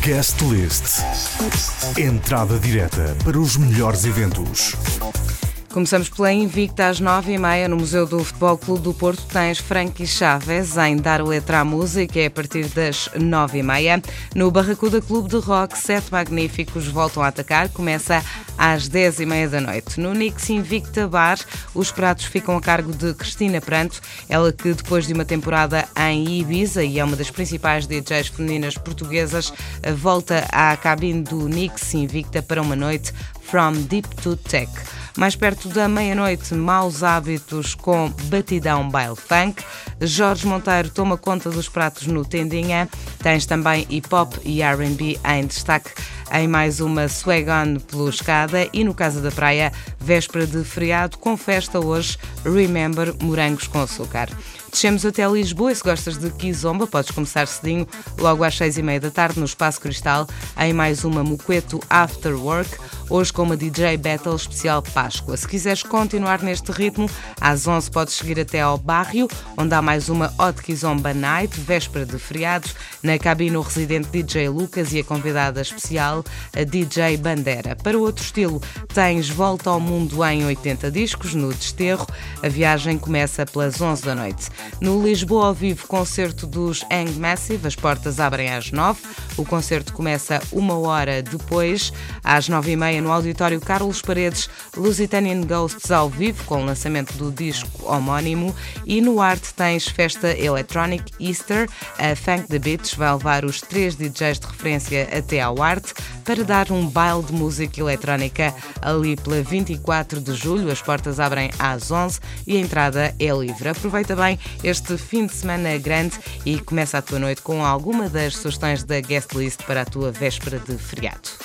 Guest List. Entrada direta para os melhores eventos. Começamos pela Invicta às 9h30 no Museu do Futebol Clube do Porto. Tens Frankie Chaves em Dar Letra à Música, é a partir das 9h30. No Barracuda Clube de Rock, 7 magníficos voltam a atacar, começa às 10h30 da noite. No Nix Invicta Bar, os pratos ficam a cargo de Cristina Pranto, ela que depois de uma temporada em Ibiza e é uma das principais DJs femininas portuguesas, volta à cabine do Nix Invicta para uma noite From Deep to Tech. Mais perto da meia-noite, Maus Hábitos com Batidão Baile Funk. Jorge Monteiro toma conta dos pratos no Tendinha. Tens também hip-hop e R&B em destaque em mais uma Swag On pelo Escada. E no Casa da Praia, véspera de feriado, com festa hoje, Remember Morangos com Açúcar. Descemos até Lisboa e se gostas de Kizomba, podes começar cedinho, logo às 6h30 da tarde, no Espaço Cristal, em mais uma Moqueto After Work, hoje com uma DJ Battle especial Páscoa. Se quiseres continuar neste ritmo, às 11 podes seguir até ao Barrio, onde há mais uma Hot Kizomba Night, véspera de feriados, na cabine o residente DJ Lucas e a convidada especial, a DJ Bandera. Para outro estilo, tens Volta ao Mundo em 80 discos, no Desterro, a viagem começa pelas 11 da noite. No Lisboa ao vivo, concerto dos Hang Massive, as portas abrem às 9, o concerto começa uma hora depois, às 9h30 no Auditório Carlos Paredes, Lusitanian Ghosts ao vivo, com o lançamento do disco homónimo, e no Arte tens festa Electronic Easter, a Funk the Beats vai levar os 3 DJs de referência até ao Arte para dar um baile de música eletrónica ali pela 24 de julho, as portas abrem às 11 e a entrada é livre. Aproveita bem este fim de semana grande e começa a tua noite com alguma das sugestões da Guest List para a tua véspera de feriado.